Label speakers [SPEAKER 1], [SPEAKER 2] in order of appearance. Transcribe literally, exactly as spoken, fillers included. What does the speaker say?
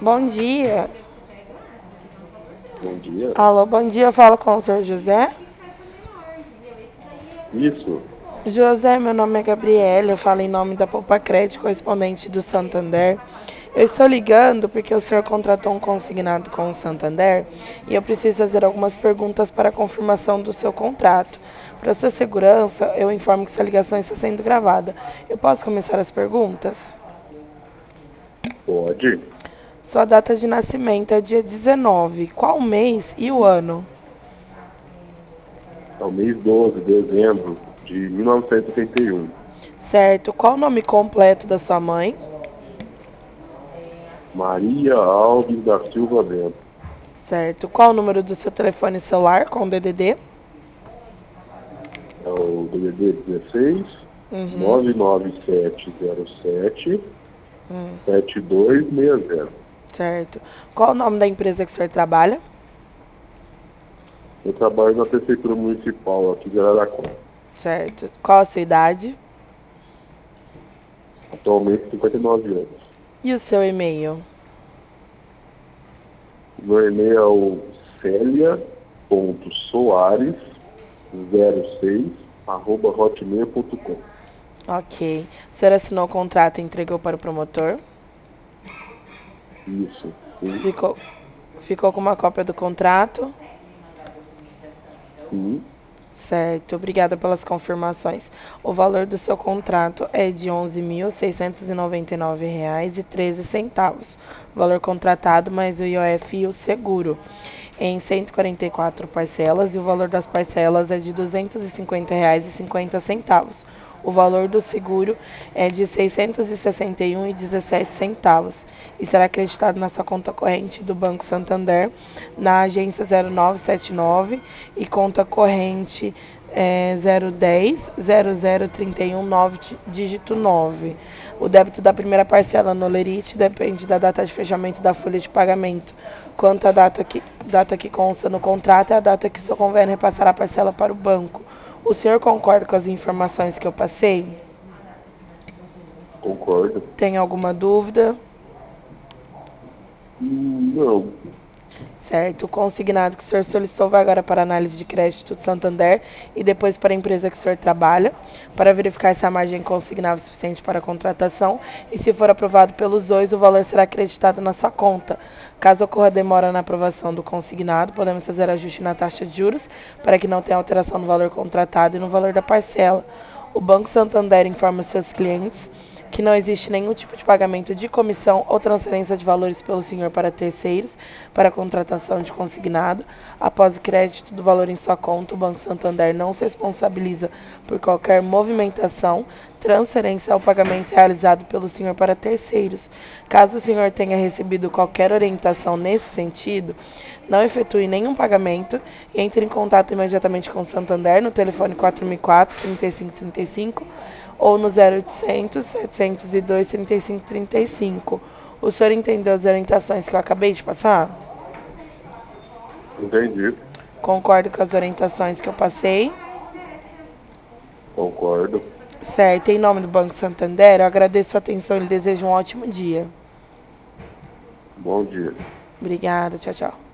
[SPEAKER 1] Bom dia.
[SPEAKER 2] Bom dia.
[SPEAKER 1] Alô, bom dia. Eu falo com o senhor José.
[SPEAKER 2] Isso.
[SPEAKER 1] José, meu nome é Gabriela. Eu falo em nome da Poupa Crédito, correspondente do Santander. Eu estou ligando porque o senhor contratou um consignado com o Santander e eu preciso fazer algumas perguntas para a confirmação do seu contrato. Para sua segurança, eu informo que essa ligação está sendo gravada. Eu posso começar as perguntas?
[SPEAKER 2] Pode.
[SPEAKER 1] Sua data de nascimento é dia dezenove. Qual mês e o ano?
[SPEAKER 2] É o mês doze de dezembro de mil novecentos e setenta e um.
[SPEAKER 1] Certo. Qual o nome completo da sua mãe?
[SPEAKER 2] Maria Alves da Silva Bento.
[SPEAKER 1] Certo. Qual o número do seu telefone celular com D D D?
[SPEAKER 2] É o D D D dezesseis,
[SPEAKER 1] Uhum.
[SPEAKER 2] nove nove sete zero sete, sete dois seis zero.
[SPEAKER 1] Certo. Qual o nome da empresa que o senhor trabalha?
[SPEAKER 2] Eu trabalho na Prefeitura Municipal aqui de Araraquara.
[SPEAKER 1] Certo. Qual a sua idade?
[SPEAKER 2] Atualmente cinquenta e nove anos.
[SPEAKER 1] E o seu e-mail?
[SPEAKER 2] Meu e-mail é o celia ponto soares zero seis arroba hotmail ponto com.
[SPEAKER 1] Ok. O senhor assinou o contrato e entregou para o promotor?
[SPEAKER 2] Isso. Sim.
[SPEAKER 1] Ficou, ficou com uma cópia do contrato?
[SPEAKER 2] Sim.
[SPEAKER 1] Certo, obrigada pelas confirmações. O valor do seu contrato é de onze mil seiscentos e noventa e nove reais e treze centavos. Valor contratado mais o I O F e o seguro em cento e quarenta e quatro parcelas e o valor das parcelas é de duzentos e cinquenta reais e cinquenta centavos. O valor do seguro é de seiscentos e sessenta e um reais e dezessete centavos e será acreditado na sua conta corrente do Banco Santander, na agência zero nove sete nove e conta corrente é, zero dez zero zero trinta e um nove dígito nove. O débito da primeira parcela no Lerite depende da data de fechamento da folha de pagamento. Quanto à data que, data que consta no contrato, é a data que o seu convênio repassará a parcela para o banco. O senhor concorda com as informações que eu passei?
[SPEAKER 2] Concordo.
[SPEAKER 1] Tem alguma dúvida?
[SPEAKER 2] Hum, Não.
[SPEAKER 1] Certo. O consignado que o senhor solicitou vai agora para a análise de crédito do Santander e depois para a empresa que o senhor trabalha, para verificar se a margem consignável é suficiente para a contratação e, se for aprovado pelos dois, o valor será acreditado na sua conta. Caso ocorra demora na aprovação do consignado, podemos fazer ajuste na taxa de juros para que não tenha alteração no valor contratado e no valor da parcela. O Banco Santander informa seus clientes que não existe nenhum tipo de pagamento de comissão ou transferência de valores pelo senhor para terceiros para a contratação de consignado. Após o crédito do valor em sua conta, o Banco Santander não se responsabiliza por qualquer movimentação, transferência ou pagamento realizado pelo senhor para terceiros. Caso o senhor tenha recebido qualquer orientação nesse sentido, não efetue nenhum pagamento e entre em contato imediatamente com o Santander no telefone quatro mil e quatro, trinta e cinco trinta e cinco ou no zero oitocentos, setecentos e dois, trinta e cinco trinta e cinco. O senhor entendeu as orientações que eu acabei de passar?
[SPEAKER 2] Entendi.
[SPEAKER 1] Concordo com as orientações que eu passei?
[SPEAKER 2] Concordo.
[SPEAKER 1] Certo. Em nome do Banco Santander, eu agradeço a atenção e lhe desejo um ótimo dia.
[SPEAKER 2] Bom dia.
[SPEAKER 1] Obrigada. Tchau, tchau.